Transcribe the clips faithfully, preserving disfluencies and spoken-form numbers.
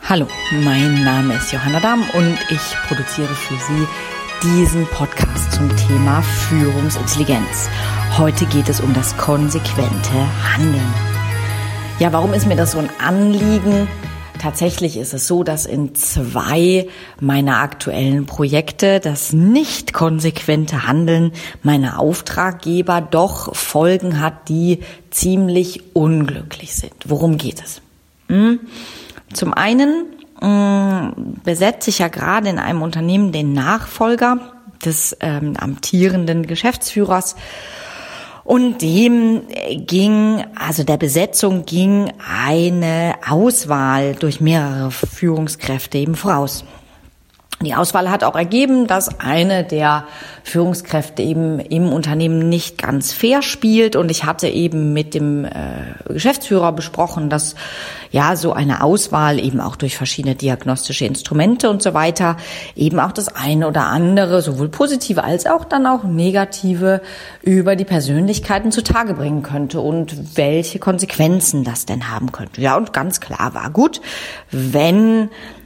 Hallo, mein Name ist Johanna Damm und ich produziere für Sie diesen Podcast zum Thema Führungsintelligenz. Heute geht es um das konsequente Handeln. Ja, warum ist mir das so ein Anliegen? Tatsächlich ist es so, dass in zwei meiner aktuellen Projekte das nicht konsequente Handeln meiner Auftraggeber doch Folgen hat, die ziemlich unglücklich sind. Worum geht es? Hm? Zum einen mh, besetze ich ja gerade in einem Unternehmen den Nachfolger des ähm, amtierenden Geschäftsführers. Und dem ging, also der Besetzung ging eine Auswahl durch mehrere Führungskräfte eben voraus. Die Auswahl hat auch ergeben, dass eine der Führungskräfte eben im Unternehmen nicht ganz fair spielt. Und ich hatte eben mit dem äh, Geschäftsführer besprochen, dass ja so eine Auswahl eben auch durch verschiedene diagnostische Instrumente und so weiter eben auch das eine oder andere, sowohl positive als auch dann auch negative, über die Persönlichkeiten zutage bringen könnte und welche Konsequenzen das denn haben könnte. Ja, und ganz klar war gut, wenn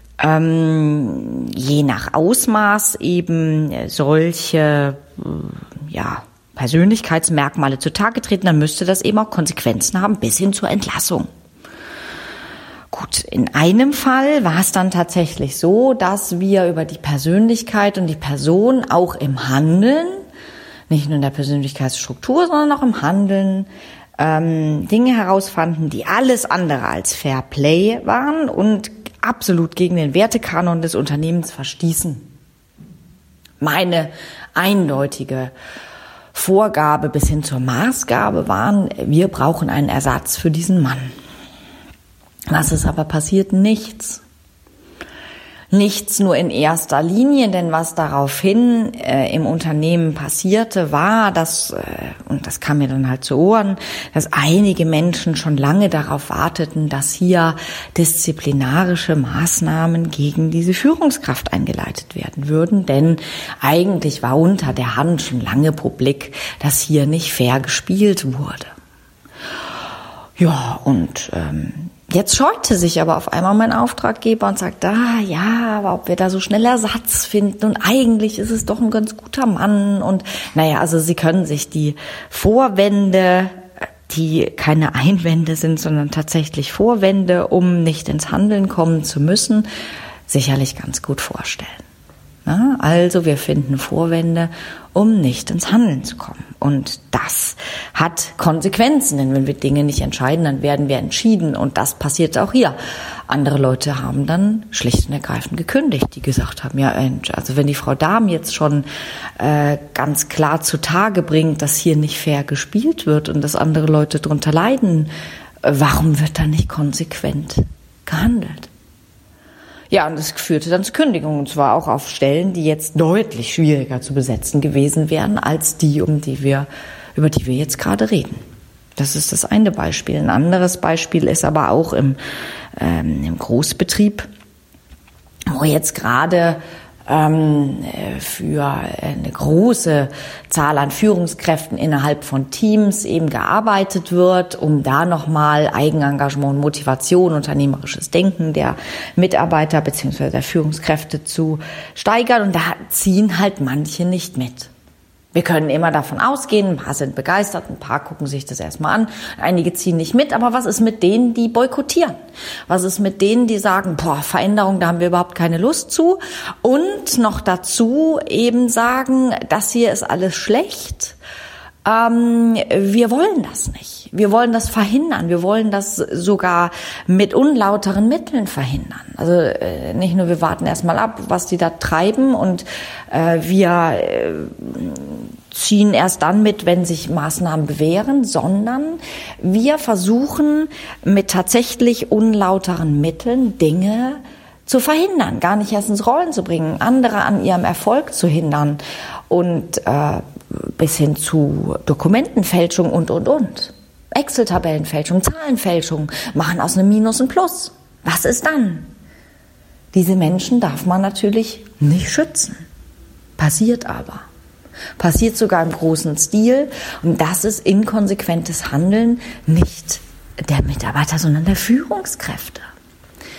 Ähm, je nach Ausmaß eben solche ja, Persönlichkeitsmerkmale zutage treten, dann müsste das eben auch Konsequenzen haben, bis hin zur Entlassung. Gut, in einem Fall war es dann tatsächlich so, dass wir über die Persönlichkeit und die Person auch im Handeln, nicht nur in der Persönlichkeitsstruktur, sondern auch im Handeln, ähm, Dinge herausfanden, die alles andere als Fair Play waren und absolut gegen den Wertekanon des Unternehmens verstießen. Meine eindeutige Vorgabe bis hin zur Maßgabe waren, wir brauchen einen Ersatz für diesen Mann. Was ist aber passiert? Nichts. Nichts nur in erster Linie, denn was daraufhin äh, im Unternehmen passierte, war, dass, äh, und das kam mir dann halt zu Ohren, dass einige Menschen schon lange darauf warteten, dass hier disziplinarische Maßnahmen gegen diese Führungskraft eingeleitet werden würden, denn eigentlich war unter der Hand schon lange publik, dass hier nicht fair gespielt wurde. Ja, und ähm, jetzt scheute sich aber auf einmal mein Auftraggeber und sagt, ah ja, aber ob wir da so schnell Ersatz finden und eigentlich ist es doch ein ganz guter Mann und naja, also Sie können sich die Vorwände, die keine Einwände sind, sondern tatsächlich Vorwände, um nicht ins Handeln kommen zu müssen, sicherlich ganz gut vorstellen. Na, also wir finden Vorwände, um nicht ins Handeln zu kommen. Und das hat Konsequenzen, denn wenn wir Dinge nicht entscheiden, dann werden wir entschieden. Und das passiert auch hier. Andere Leute haben dann schlicht und ergreifend gekündigt, die gesagt haben, ja, also wenn die Frau Dahm jetzt schon äh, ganz klar zutage bringt, dass hier nicht fair gespielt wird und dass andere Leute drunter leiden, äh, warum wird dann nicht konsequent gehandelt? Ja, und das führte dann zu Kündigungen, und zwar auch auf Stellen, die jetzt deutlich schwieriger zu besetzen gewesen wären, als die, um die wir, über die wir jetzt gerade reden. Das ist das eine Beispiel. Ein anderes Beispiel ist aber auch im, ähm, im Großbetrieb, wo jetzt gerade ähm, für eine große Zahl an Führungskräften innerhalb von Teams eben gearbeitet wird, um da nochmal Eigenengagement, Motivation, unternehmerisches Denken der Mitarbeiter bzw. der Führungskräfte zu steigern. Und da ziehen halt manche nicht mit. Wir können immer davon ausgehen, ein paar sind begeistert, ein paar gucken sich das erstmal an, einige ziehen nicht mit, aber was ist mit denen, die boykottieren? Was ist mit denen, die sagen, boah, Veränderung, da haben wir überhaupt keine Lust zu? Und noch dazu eben sagen, das hier ist alles schlecht, ähm, wir wollen das nicht. Wir wollen das verhindern. Wir wollen das sogar mit unlauteren Mitteln verhindern. Also äh, nicht nur, wir warten erstmal ab, was die da treiben und äh, wir äh, ziehen erst dann mit, wenn sich Maßnahmen bewähren, sondern wir versuchen mit tatsächlich unlauteren Mitteln Dinge zu verhindern, gar nicht erst ins Rollen zu bringen, andere an ihrem Erfolg zu hindern und äh, bis hin zu Dokumentenfälschung und, und, und. Excel-Tabellenfälschung, Zahlenfälschung, machen aus einem Minus ein Plus. Was ist dann? Diese Menschen darf man natürlich nicht schützen. Passiert aber. Passiert sogar im großen Stil. Und das ist inkonsequentes Handeln nicht der Mitarbeiter, sondern der Führungskräfte.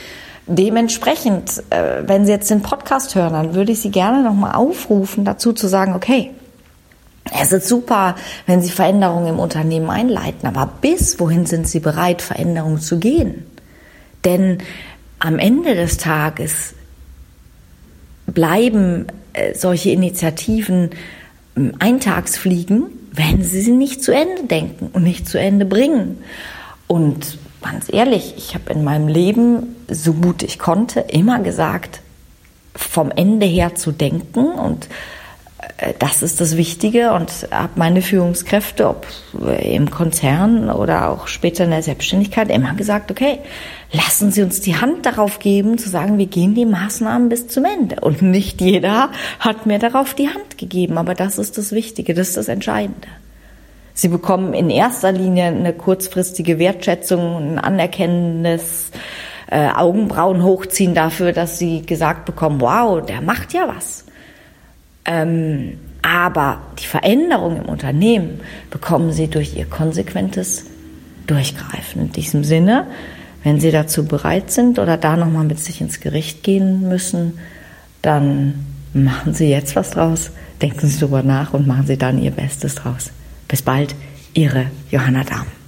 Dementsprechend, äh, wenn Sie jetzt den Podcast hören, dann würde ich Sie gerne nochmal aufrufen, dazu zu sagen, okay, es ist super, wenn Sie Veränderungen im Unternehmen einleiten, aber bis wohin sind Sie bereit, Veränderungen zu gehen? Denn am Ende des Tages bleiben äh, solche Initiativen äh, Eintagsfliegen, wenn Sie sie nicht zu Ende denken und nicht zu Ende bringen. Und ganz ehrlich, ich habe in meinem Leben, so gut ich konnte, immer gesagt, vom Ende her zu denken, und das ist das Wichtige, und habe meine Führungskräfte, ob im Konzern oder auch später in der Selbstständigkeit, immer gesagt, okay, lassen Sie uns die Hand darauf geben, zu sagen, wir gehen die Maßnahmen bis zum Ende. Und nicht jeder hat mir darauf die Hand gegeben, aber das ist das Wichtige, das ist das Entscheidende. Sie bekommen in erster Linie eine kurzfristige Wertschätzung, ein anerkennendes äh, Augenbrauen hochziehen dafür, dass sie gesagt bekommen, wow, der macht ja was. Ähm, aber die Veränderung im Unternehmen bekommen sie durch ihr konsequentes Durchgreifen. In diesem Sinne, wenn Sie dazu bereit sind oder da nochmal mit sich ins Gericht gehen müssen, dann machen Sie jetzt was draus, denken Sie drüber nach und machen Sie dann Ihr Bestes draus. Bis bald, Ihre Johanna Dahm.